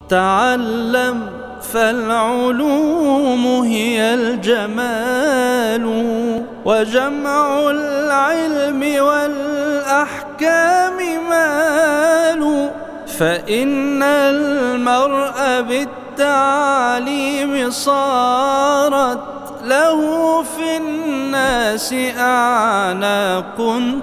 تعلم فالعلوم هي الجمال، وجمع العلم والأحكام مال، فإن المرء بالتعليم صارت له في الناس أعناق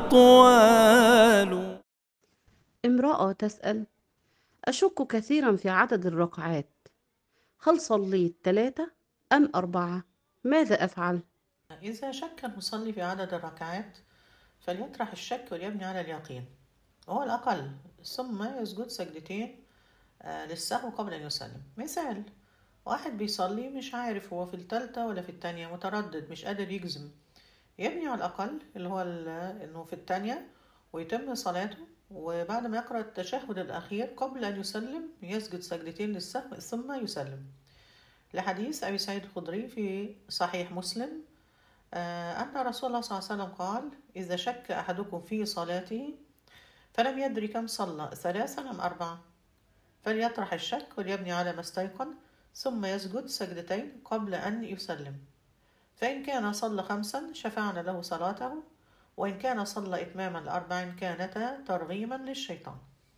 طوال. امرأة تسأل: أشك كثيرا في عدد الركعات، هل صليت 3 أم 4؟ ماذا أفعل؟ إذا شك المصلي في عدد الركعات فليطرح الشك وليبني على اليقين، وهو الأقل، ثم يسجد سجدتين للسهو قبل أن يسلم. مثال: واحد بيصلي مش عارف هو في التالتة ولا في التانية، متردد مش قادر يجزم، يبني على الأقل اللي هو إنه في التانية ويتم صلاته، وبعد ما يقرأ التشهد الأخير قبل أن يسلم يسجد سجدتين للسهو ثم يسلم، لحديث أبي سعيد الخدري في صحيح مسلم أن رسول الله صلى الله عليه وسلم قال: إذا شك أحدكم في صلاته فلم يدري كم صلى 3 أم 4 فليطرح الشك وليبني على ما استيقن، ثم يسجد سجدتين قبل أن يسلم، فإن كان صلى 5 شفعنا له صلاته، وإن كان صلى إتماما ل4 كانتا ترغيما للشيطان.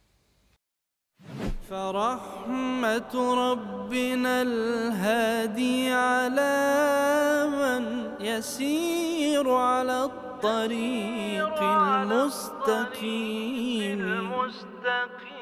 فرحمة ربنا الهادي على من يسير على الطريق المستقيم